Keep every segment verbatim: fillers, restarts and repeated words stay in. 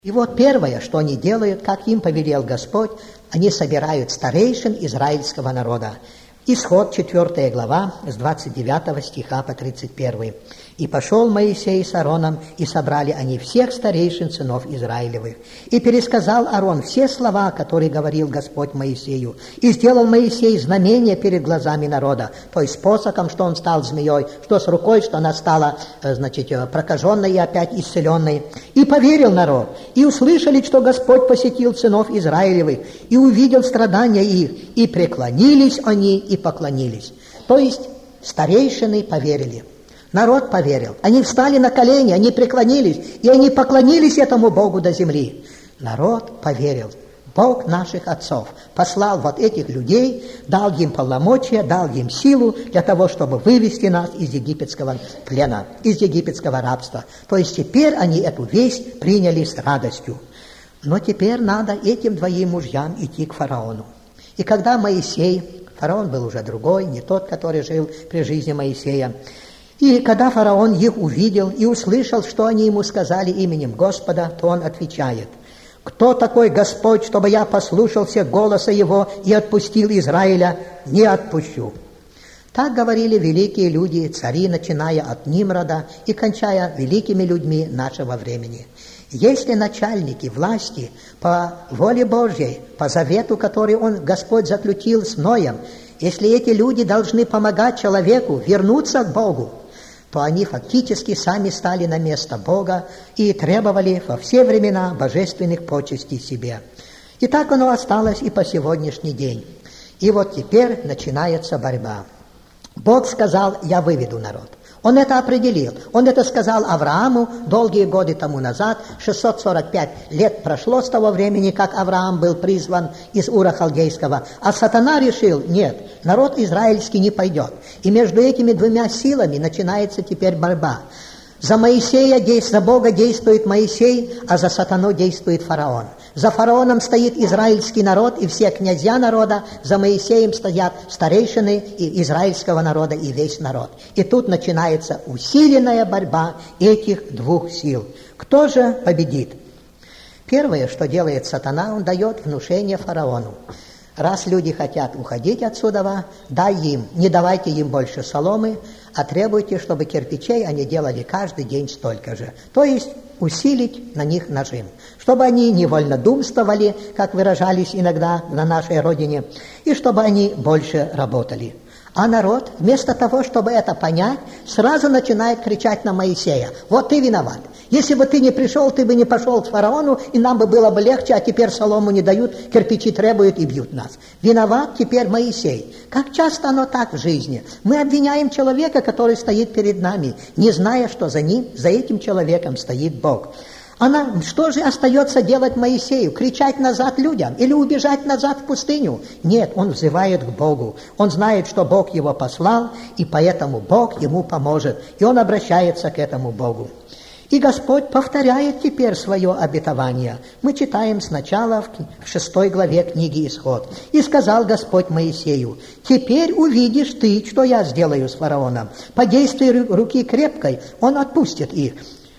И вот первое, что они делают, как им повелел Господь, они собирают старейшин израильского народа. Исход, четвёртая глава, с двадцать девятого стиха по тридцать первый. «И пошел Моисей с Аароном, и собрали они всех старейшин сынов Израилевых. И пересказал Аарон все слова, которые говорил Господь Моисею. И сделал Моисей знамение перед глазами народа, то есть с посохом, что он стал змеей, что с рукой, что она стала, значит, прокаженной и опять исцеленной. И поверил народ, и услышали, что Господь посетил сынов Израилевых, и увидел страдания их, и преклонились они, и поклонились». То есть старейшины поверили. Народ поверил. Они встали на колени, они преклонились, и они поклонились этому Богу до земли. Народ поверил. Бог наших отцов послал вот этих людей, дал им полномочия, дал им силу для того, чтобы вывести нас из египетского плена, из египетского рабства. То есть теперь они эту весть приняли с радостью. Но теперь надо этим двоим мужьям идти к фараону. И когда Моисей, фараон был уже другой, не тот, который жил при жизни Моисея, и когда фараон их увидел и услышал, что они ему сказали именем Господа, то он отвечает: «Кто такой Господь, чтобы я послушался голоса Его и отпустил Израиля? Не отпущу». Так говорили великие люди, цари, начиная от Нимрода и кончая великими людьми нашего времени. Если начальники власти по воле Божьей, по завету, который он, Господь, заключил с Ноем, если эти люди должны помогать человеку вернуться к Богу, то они фактически сами стали на место Бога и требовали во все времена божественных почестей себе. И так оно осталось и по сегодняшний день. И вот теперь начинается борьба. Бог сказал: «Я выведу народ». Он это определил. Он это сказал Аврааму долгие годы тому назад. шестьсот сорок пять лет прошло с того времени, как Авраам был призван из Ура Халдейского. А сатана решил: нет, народ израильский не пойдет. И между этими двумя силами начинается теперь борьба. За Моисея, за Бога действует Моисей, а за сатану действует фараон. За фараоном стоит израильский народ и все князья народа, за Моисеем стоят старейшины и израильского народа и весь народ. И тут начинается усиленная борьба этих двух сил. Кто же победит? Первое, что делает сатана, он дает внушение фараону. Раз люди хотят уходить отсюда, дай им, не давайте им больше соломы, а требуйте, чтобы кирпичей они делали каждый день столько же. То есть усилить на них нажим, чтобы они не вольнодумствовали, как выражались иногда на нашей родине, и чтобы они больше работали. А народ, вместо того, чтобы это понять, сразу начинает кричать на Моисея: «Вот ты виноват! Если бы ты не пришел, ты бы не пошел к фараону, и нам бы было бы легче, а теперь солому не дают, кирпичи требуют и бьют нас. Виноват теперь Моисей». Как часто оно так в жизни. Мы обвиняем человека, который стоит перед нами, не зная, что за ним, за этим человеком стоит Бог. Она, что же остается делать Моисею? Кричать назад людям или убежать назад в пустыню? Нет, он взывает к Богу. Он знает, что Бог его послал, и поэтому Бог ему поможет. И он обращается к этому Богу. И Господь повторяет теперь свое обетование. Мы читаем сначала в шестой главе книги «Исход». «И сказал Господь Моисею: теперь увидишь ты, что я сделаю с фараоном. По действию руки крепкой он отпустит их.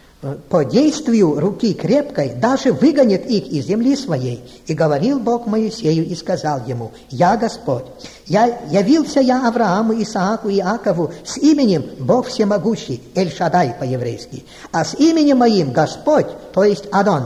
По действию руки крепкой даже выгонит их из земли своей. И говорил Бог Моисею и сказал ему: я Господь. Я, явился я Аврааму, Исааку и Иакову с именем Бог Всемогущий, Эль-Шадай по-еврейски, а с именем моим Господь, то есть Адон,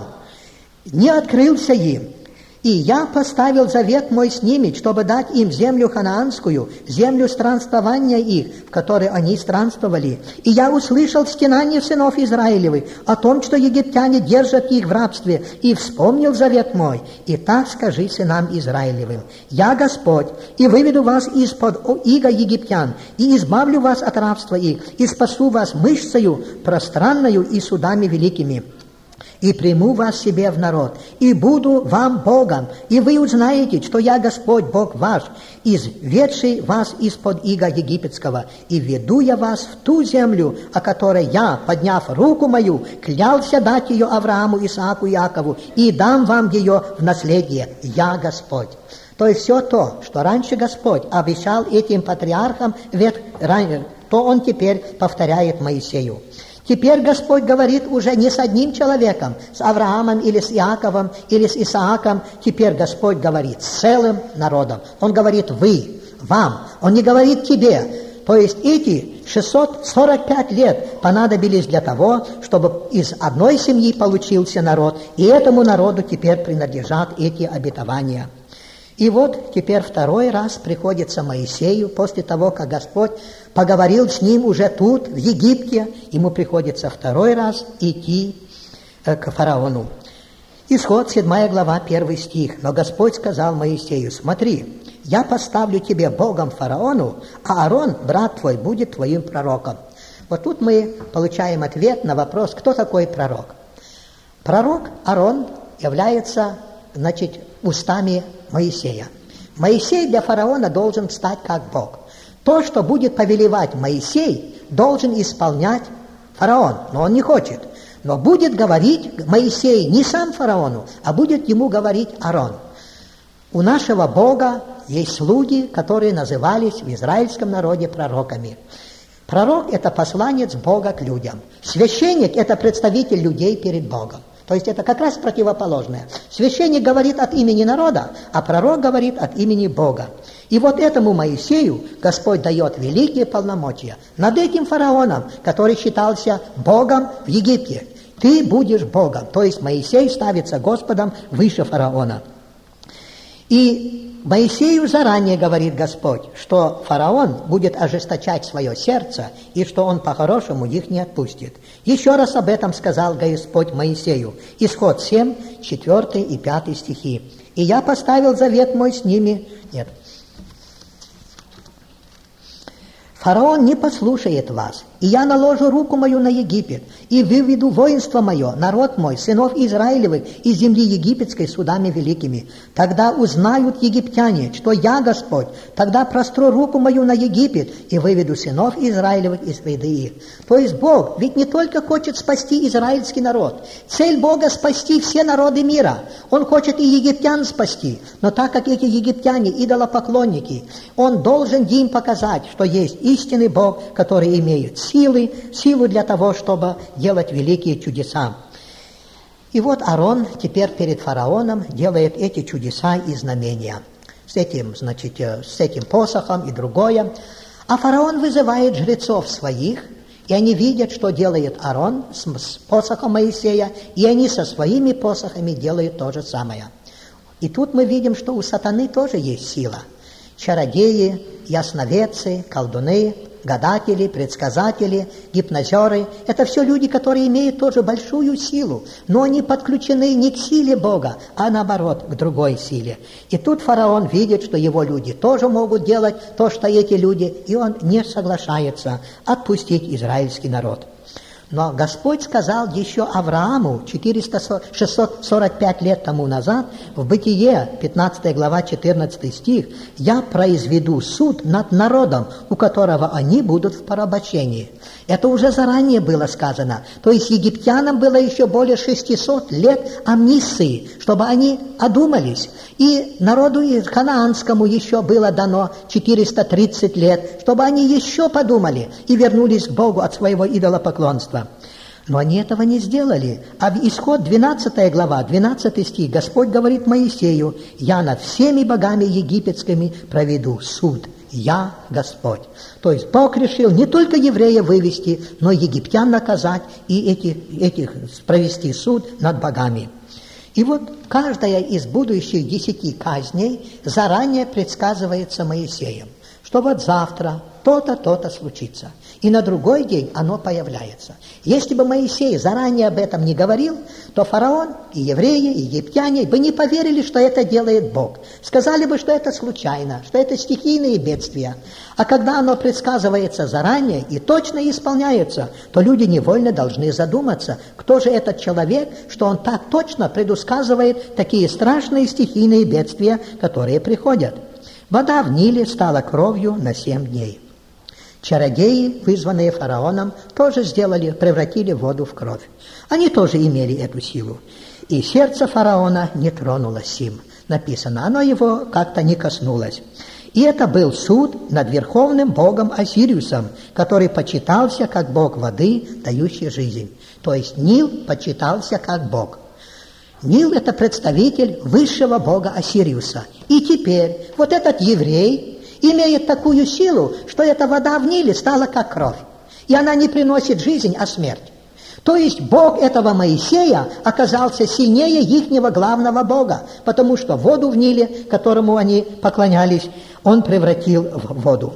не открылся им. И я поставил завет мой с ними, чтобы дать им землю ханаанскую, землю странствования их, в которой они странствовали. И я услышал стенание сынов Израилевых о том, что египтяне держат их в рабстве, и вспомнил завет мой. И так скажи сынам Израилевым: я Господь, и выведу вас из-под ига египтян, и избавлю вас от рабства их, и спасу вас мышцею пространною и судами великими. И приму вас себе в народ, и буду вам Богом, и вы узнаете, что я Господь, Бог ваш, изведший вас из-под ига египетского, и веду я вас в ту землю, о которой я, подняв руку мою, клялся дать ее Аврааму, Исааку и Иакову, и дам вам ее в наследие. Я Господь». То есть все то, что раньше Господь обещал этим патриархам, то Он теперь повторяет Моисею. Теперь Господь говорит уже не с одним человеком, с Авраамом или с Иаковом или с Исааком. Теперь Господь говорит с целым народом. Он говорит «вы», «вам». Он не говорит «тебе». То есть эти шестьсот сорок пять лет понадобились для того, чтобы из одной семьи получился народ, и этому народу теперь принадлежат эти обетования. И вот теперь второй раз приходится Моисею, после того, как Господь поговорил с ним уже тут, в Египте, ему приходится второй раз идти к фараону. Исход, седьмая глава, первый стих. «Но Господь сказал Моисею: смотри, я поставлю тебе Богом фараону, а Аарон, брат твой, будет твоим пророком». Вот тут мы получаем ответ на вопрос, кто такой пророк. Пророк Аарон является, значит, устами Моисея. Моисей для фараона должен стать как Бог. То, что будет повелевать Моисей, должен исполнять фараон, но он не хочет. Но будет говорить Моисей не сам фараону, а будет ему говорить Аарон. У нашего Бога есть слуги, которые назывались в израильском народе пророками. Пророк – это посланец Бога к людям. Священник – это представитель людей перед Богом. То есть это как раз противоположное. Священник говорит от имени народа, а пророк говорит от имени Бога. И вот этому Моисею Господь дает великие полномочия над этим фараоном, который считался Богом в Египте. Ты будешь Богом. То есть Моисей ставится Господом выше фараона. И Моисею заранее говорит Господь, что фараон будет ожесточать свое сердце и что он по-хорошему их не отпустит. Еще раз об этом сказал Господь Моисею. Исход семь, четвёртый и пятый стихи. «И я поставил завет мой с ними». Нет. «Фараон не послушает вас, и я наложу руку мою на Египет, и выведу воинство мое, народ мой, сынов Израилевых, из земли египетской судами великими. Тогда узнают египтяне, что я Господь, тогда простру руку мою на Египет, и выведу сынов Израилевых из среды их». То есть Бог ведь не только хочет спасти израильский народ. Цель Бога – спасти все народы мира. Он хочет и египтян спасти, но так как эти египтяне – идолопоклонники, Он должен им показать, что есть истинный Бог, который имеет силы, силу для того, чтобы делать великие чудеса. И вот Аарон теперь перед фараоном делает эти чудеса и знамения. С этим, значит, с этим посохом и другое. А фараон вызывает жрецов своих, и они видят, что делает Аарон с, с посохом Моисея, и они со своими посохами делают то же самое. И тут мы видим, что у сатаны тоже есть сила. Чародеи, ясновидцы, колдуны, гадатели, предсказатели, гипнозеры – это все люди, которые имеют тоже большую силу, но они подключены не к силе Бога, а наоборот, к другой силе. И тут фараон видит, что его люди тоже могут делать то, что эти люди, и он не соглашается отпустить израильский народ. Но Господь сказал еще Аврааму шестьсот сорок пять лет тому назад, в Бытие, пятнадцатая глава, четырнадцатый стих, «Я произведу суд над народом, у которого они будут в порабощении». Это уже заранее было сказано. То есть египтянам было еще более шестисот лет амнистии, чтобы они одумались. И народу ханаанскому еще было дано четыреста тридцать лет, чтобы они еще подумали и вернулись к Богу от своего идолопоклонства. Но они этого не сделали. А в Исход двенадцатая глава, двенадцатый стих, Господь говорит Моисею: «Я над всеми богами египетскими проведу суд. Я Господь». То есть Бог решил не только евреев вывести, но и египтян наказать и этих, этих провести суд над богами. И вот каждая из будущих десяти казней заранее предсказывается Моисеем, что вот завтра то-то, то-то случится. И на другой день оно появляется. Если бы Моисей заранее об этом не говорил, то фараон и евреи, и египтяне бы не поверили, что это делает Бог. Сказали бы, что это случайно, что это стихийные бедствия. А когда оно предсказывается заранее и точно исполняется, то люди невольно должны задуматься, кто же этот человек, что он так точно предусказывает такие страшные стихийные бедствия, которые приходят. Вода в Ниле стала кровью на семь дней. Чародеи, вызванные фараоном, тоже сделали, превратили воду в кровь. Они тоже имели эту силу. И сердце фараона не тронулось им. Написано, оно его как-то не коснулось. И это был суд над верховным богом Осириусом, который почитался как бог воды, дающий жизнь. То есть Нил почитался как бог. Нил – это представитель высшего бога Осириуса. И теперь вот этот еврей имеет такую силу, что эта вода в Ниле стала как кровь. И она не приносит жизнь, а смерть. То есть Бог этого Моисея оказался сильнее ихнего главного Бога, потому что воду в Ниле, которому они поклонялись, он превратил в воду.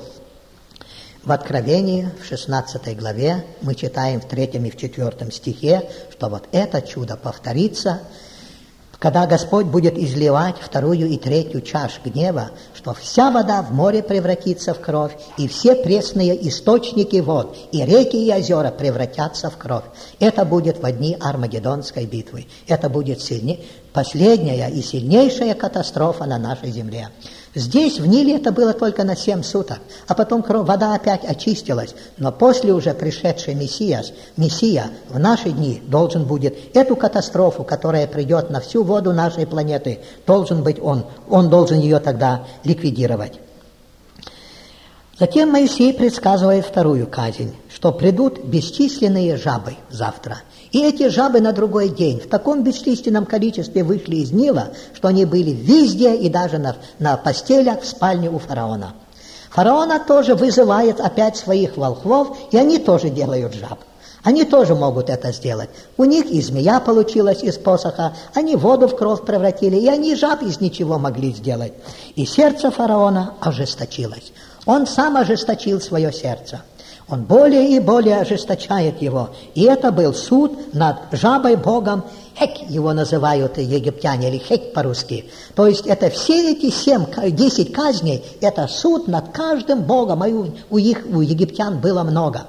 В Откровении, в шестнадцатой главе, мы читаем в третьем и в четвертом стихе, что вот это чудо повторится, когда Господь будет изливать вторую и третью чаш гнева, что вся вода в море превратится в кровь, и все пресные источники вод, и реки, и озера превратятся в кровь. Это будет во дни Армагеддонской битвы. Это будет сильне... последняя и сильнейшая катастрофа на нашей земле. Здесь, в Ниле, это было только на семь суток, а потом вода опять очистилась. Но после уже пришедший Мессиас, Мессия в наши дни должен будет эту катастрофу, которая придет на всю воду нашей планеты, должен быть он. Он должен ее тогда ликвидировать. Затем Моисей предсказывает вторую казнь, что придут бесчисленные жабы завтра. И эти жабы на другой день в таком бесчисленном количестве вышли из Нила, что они были везде и даже на, на постелях в спальне у фараона. Фараона тоже вызывает опять своих волхвов, и они тоже делают жаб. Они тоже могут это сделать. У них и змея получилась из посоха, они воду в кровь превратили, и они жаб из ничего могли сделать. И сердце фараона ожесточилось. Он сам ожесточил свое сердце. Он более и более ожесточает его. И это был суд над жабой богом Хек, его называют египтяне, или Хек по-русски. То есть это все эти семь, десять казней, это суд над каждым богом, а у, у, их, у египтян было много.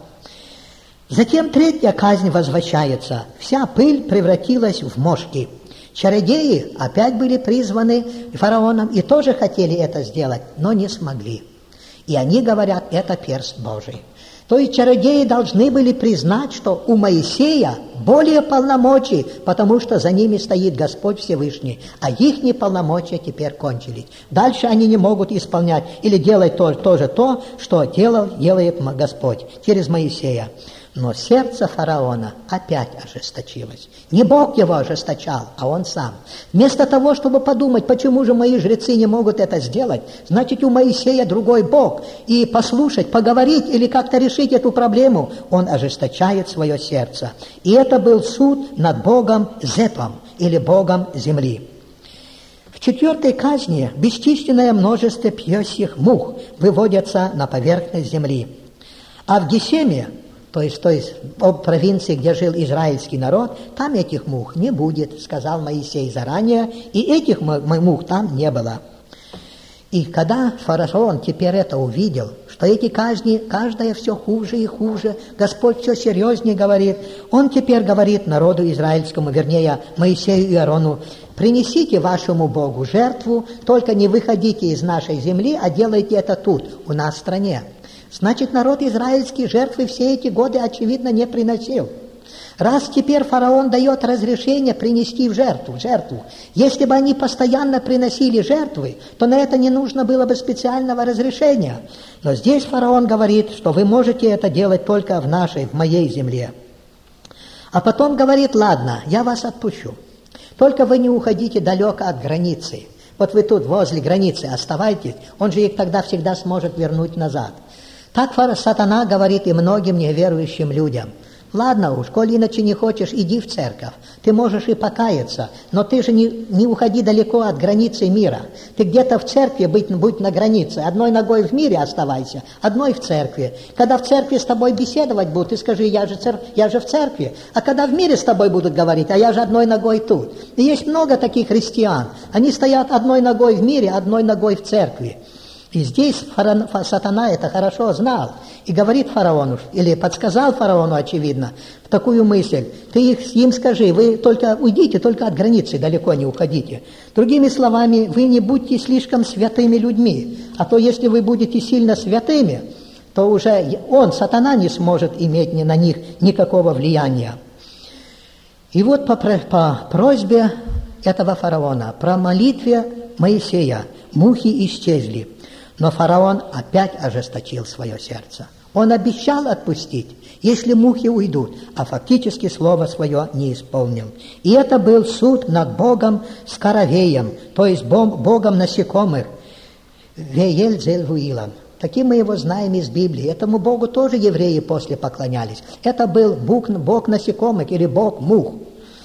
Затем третья казнь возвращается. Вся пыль превратилась в мошки. Чародеи опять были призваны фараоном и тоже хотели это сделать, но не смогли. И они говорят, это перст Божий. То есть чародеи должны были признать, что у Моисея более полномочий, потому что за ними стоит Господь Всевышний, а их полномочия теперь кончились. Дальше они не могут исполнять или делать то, тоже то, что делал, делает Господь через Моисея. Но сердце фараона опять ожесточилось. Не Бог его ожесточал, а он сам. Вместо того, чтобы подумать, почему же мои жрецы не могут это сделать, значит, у Моисея другой Бог, и послушать, поговорить или как-то решить эту проблему, он ожесточает свое сердце. И это был суд над Богом Зепом, или Богом земли. В четвертой казни бесчисленное множество пьесьих мух выводятся на поверхность земли. А в Гесеме, то есть, то есть в провинции, где жил израильский народ, там этих мух не будет, сказал Моисей заранее, и этих мух там не было. И когда фараон теперь это увидел, что эти казни, каждая все хуже и хуже, Господь все серьезнее говорит, он теперь говорит народу израильскому, вернее, Моисею и Аарону, принесите вашему Богу жертву, только не выходите из нашей земли, а делайте это тут, у нас в стране. Значит, народ израильский жертвы все эти годы, очевидно, не приносил. Раз теперь фараон дает разрешение принести в жертву, жертву, если бы они постоянно приносили жертвы, то на это не нужно было бы специального разрешения. Но здесь фараон говорит, что вы можете это делать только в нашей, в моей земле. А потом говорит, ладно, я вас отпущу. Только вы не уходите далеко от границы. Вот вы тут возле границы оставайтесь, он же их тогда всегда сможет вернуть назад. Так сатана говорит и многим неверующим людям. Ладно уж, коли иначе не хочешь, иди в церковь. Ты можешь и покаяться, но ты же не, не уходи далеко от границы мира. Ты где-то в церкви будь, будь на границе. Одной ногой в мире оставайся, одной в церкви. Когда в церкви с тобой беседовать будут, ты скажи, я же, цер... я же в церкви. А когда в мире с тобой будут говорить, а я же одной ногой тут. И есть много таких христиан. Они стоят одной ногой в мире, одной ногой в церкви. И здесь фара... сатана это хорошо знал. И говорит фараону, или подсказал фараону, очевидно, такую мысль. Ты им скажи, вы только уйдите, только от границы далеко не уходите. Другими словами, вы не будьте слишком святыми людьми. А то если вы будете сильно святыми, то уже он, сатана, не сможет иметь на них никакого влияния. И вот по, по просьбе этого фараона, про молитве Моисея, мухи исчезли. Но фараон опять ожесточил свое сердце. Он обещал отпустить, если мухи уйдут, а фактически слово свое не исполнил. И это был суд над Богом Скоровеем, то есть Богом насекомых, Веель-Зевуилом. Таким мы его знаем из Библии. Этому Богу тоже евреи после поклонялись. Это был Бог, Бог насекомых или Бог мух.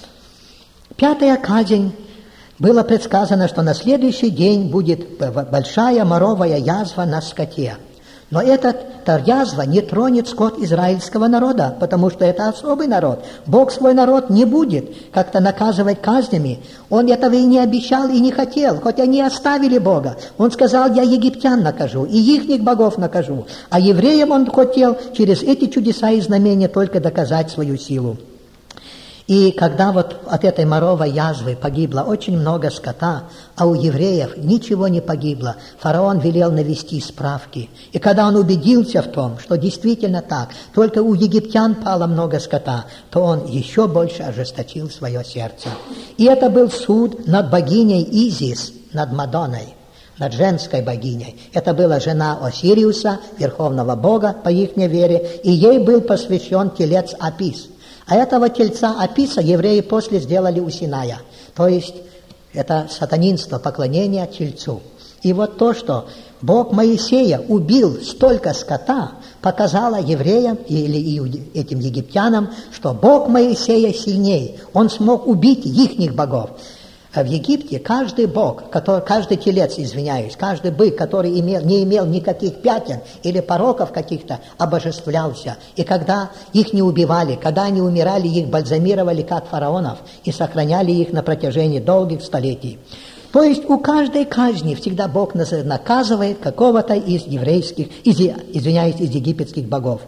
Пятая казнь. Было предсказано, что на следующий день будет большая моровая язва на скоте. Но эта язва не тронет скот израильского народа, потому что это особый народ. Бог свой народ не будет как-то наказывать казнями. Он этого и не обещал, и не хотел, хоть они оставили Бога. Он сказал: я египтян накажу, и ихних богов накажу. А евреям он хотел через эти чудеса и знамения только доказать свою силу. И когда вот от этой моровой язвы погибло очень много скота, а у евреев ничего не погибло, фараон велел навести справки. И когда он убедился в том, что действительно так, только у египтян пало много скота, то он еще больше ожесточил свое сердце. И это был суд над богиней Изис, над Мадонной, над женской богиней. Это была жена Осириуса, верховного бога по их вере, и ей был посвящен телец Апис. А этого тельца Аписа евреи после сделали у Синая. То есть это сатанинство, поклонение тельцу. И вот то, что Бог Моисея убил столько скота, показало евреям или этим египтянам, что Бог Моисея сильней. Он смог убить ихних богов. В Египте каждый бог, который, каждый телец, извиняюсь, каждый бык, который имел, не имел никаких пятен или пороков каких-то, обожествлялся. И когда их не убивали, когда они умирали, их бальзамировали, как фараонов, и сохраняли их на протяжении долгих столетий. То есть у каждой казни всегда Бог наказывает какого-то из еврейских, из, извиняюсь, из египетских богов.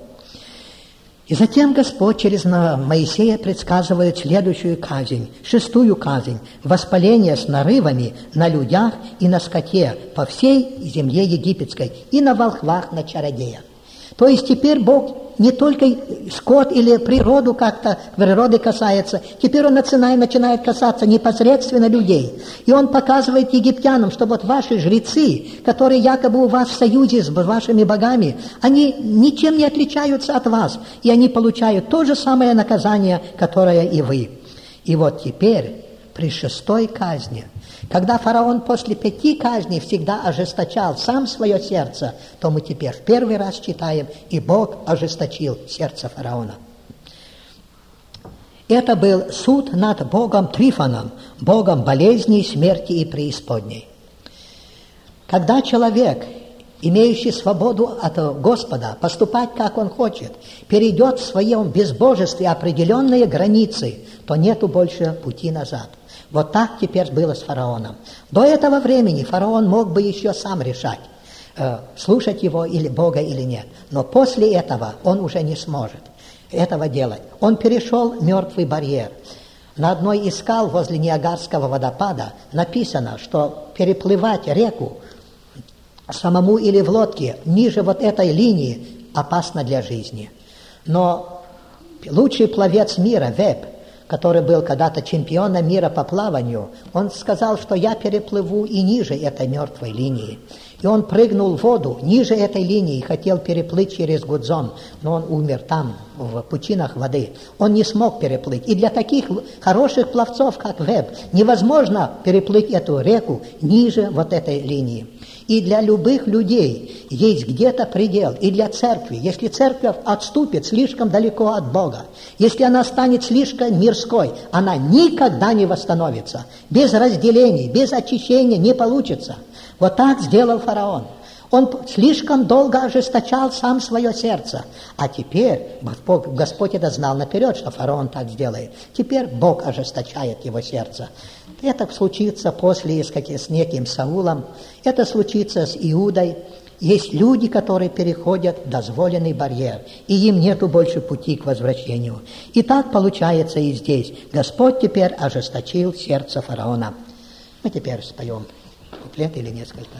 И затем Господь через Моисея предсказывает следующую казнь, шестую казнь, воспаление с нарывами на людях и на скоте по всей земле египетской, и на волхвах, на чародеях. То есть теперь Бог не только скот или природу как-то, природы касается, теперь Он начинает касаться непосредственно людей. И Он показывает египтянам, что вот ваши жрецы, которые якобы у вас в союзе с вашими богами, они ничем не отличаются от вас, и они получают то же самое наказание, которое и вы. И вот теперь при шестой казни, когда фараон после пяти казней всегда ожесточал сам свое сердце, то мы теперь в первый раз читаем: и Бог ожесточил сердце фараона. Это был суд над богом Трифоном, богом болезней, смерти и преисподней. Когда человек, имеющий свободу от Господа, поступать, как он хочет, перейдет в своем безбожестве определенные границы, то нету больше пути назад. Вот так теперь было с фараоном. До этого времени фараон мог бы еще сам решать, э, слушать его или Бога или нет. Но после этого он уже не сможет этого делать. Он перешел мертвый барьер. На одной из скал возле Ниагарского водопада написано, что переплывать реку самому или в лодке ниже вот этой линии опасно для жизни. Но лучший пловец мира, Веб, который был когда-то чемпионом мира по плаванию, он сказал, что я переплыву и ниже этой мертвой линии. И он прыгнул в воду ниже этой линии и хотел переплыть через Гудзон, но он умер там, в пучинах воды. Он не смог переплыть. И для таких хороших пловцов, как Веб, невозможно переплыть эту реку ниже вот этой линии. И для любых людей есть где-то предел, и для церкви. Если церковь отступит слишком далеко от Бога, если она станет слишком мирской, она никогда не восстановится. Без разделений, без очищения не получится. Вот так сделал фараон. Он слишком долго ожесточал сам свое сердце. А теперь, Господь это знал наперед, что фараон так сделает. Теперь Бог ожесточает его сердце. Это случится после с неким Саулом, это случится с Иудой. Есть люди, которые переходят дозволенный барьер, и им нету больше пути к возвращению. И так получается и здесь. Господь теперь ожесточил сердце фараона. Мы теперь споем куплет или несколько.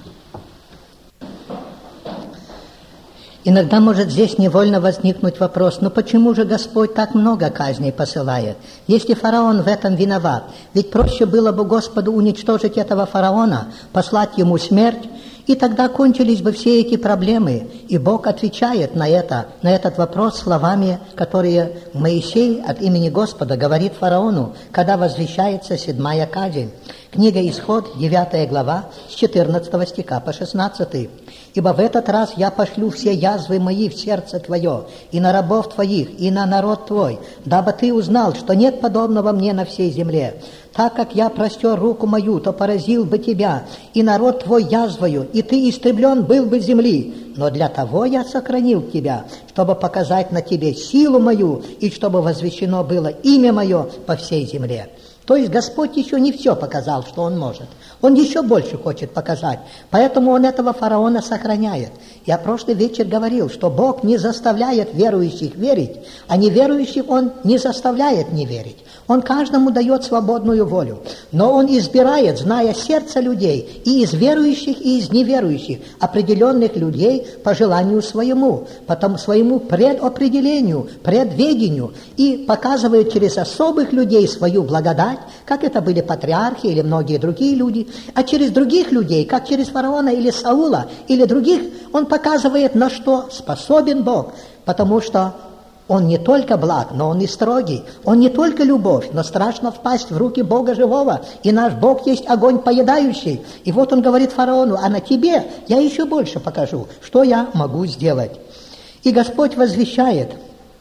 Иногда может здесь невольно возникнуть вопрос: ну почему же Господь так много казней посылает, если фараон в этом виноват? Ведь проще было бы Господу уничтожить этого фараона, послать ему смерть И тогда кончились бы все эти проблемы. И Бог отвечает на это, на этот вопрос словами, которые Моисей от имени Господа говорит фараону, когда возвещается седьмая казнь. Книга Исход, девятая глава, с четырнадцатого стиха по шестнадцатый. «Ибо в этот раз я пошлю все язвы мои в сердце твое, и на рабов твоих, и на народ твой, дабы ты узнал, что нет подобного мне на всей земле. Так как я простер руку мою, то поразил бы тебя, и народ твой язвою, и ты истреблен был бы земли. Но для того я сохранил тебя, чтобы показать на тебе силу мою, и чтобы возвещено было имя мое по всей земле». То есть Господь еще не все показал, что Он может. Он еще больше хочет показать. Поэтому Он этого фараона сохраняет. Я прошлый вечер говорил, что Бог не заставляет верующих верить, а неверующих Он не заставляет не верить. Он каждому дает свободную волю. Но Он избирает, зная сердце людей, и из верующих, и из неверующих, определенных людей по желанию своему, потом своему предопределению, предведению, и показывает через особых людей свою благодать, как это были патриархи или многие другие люди, а через других людей, как через фараона или Саула, или других, он показывает, на что способен Бог, потому что Он не только благ, но Он и строгий. Он не только любовь, но страшно впасть в руки Бога живого. И наш Бог есть огонь поедающий. И вот Он говорит фараону: а на тебе я еще больше покажу, что я могу сделать. И Господь возвещает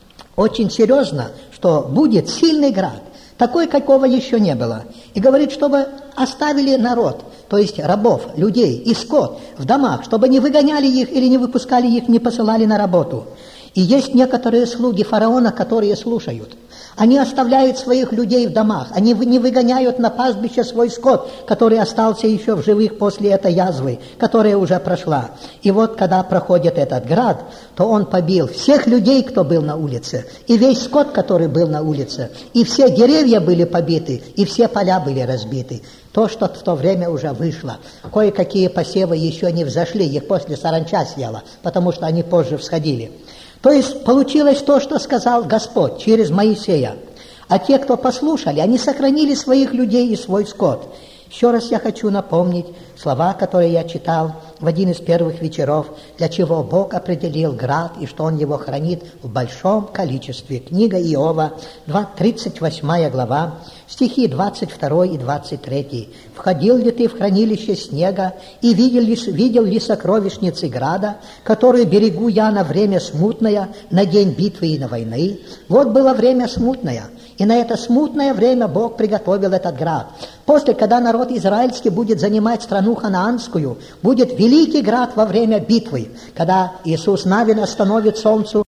очень серьезно, что будет сильный град, такой, какого еще не было. И говорит, чтобы оставили народ, то есть рабов, людей и скот в домах, чтобы не выгоняли их или не выпускали их, не посылали на работу. И есть некоторые слуги фараона, которые слушают. Они оставляют своих людей в домах, они не выгоняют на пастбище свой скот, который остался еще в живых после этой язвы, которая уже прошла. И вот, когда проходит этот град, то он побил всех людей, кто был на улице, и весь скот, который был на улице, и все деревья были побиты, и все поля были разбиты. То, что в то время уже вышло. Кое-какие посевы еще не взошли, их после саранча съела, потому что они позже всходили. То есть получилось то, что сказал Господь через Моисея. А те, кто послушали, они сохранили своих людей и свой скот. Еще раз я хочу напомнить слова, которые я читал в один из первых вечеров, для чего Бог определил град и что Он его хранит в большом количестве. Книга Иова, тридцать восьмая глава, стихи двадцать второй и двадцать третий. «Входил ли ты в хранилище снега и видел ли, видел ли сокровищницы града, которые берегу я на время смутное, на день битвы и на войны?» Вот было время смутное, и на это смутное время Бог приготовил этот град. После, когда народ израильский будет занимать страну ханаанскую, будет великий град во время битвы, когда Иисус Навин остановит солнцу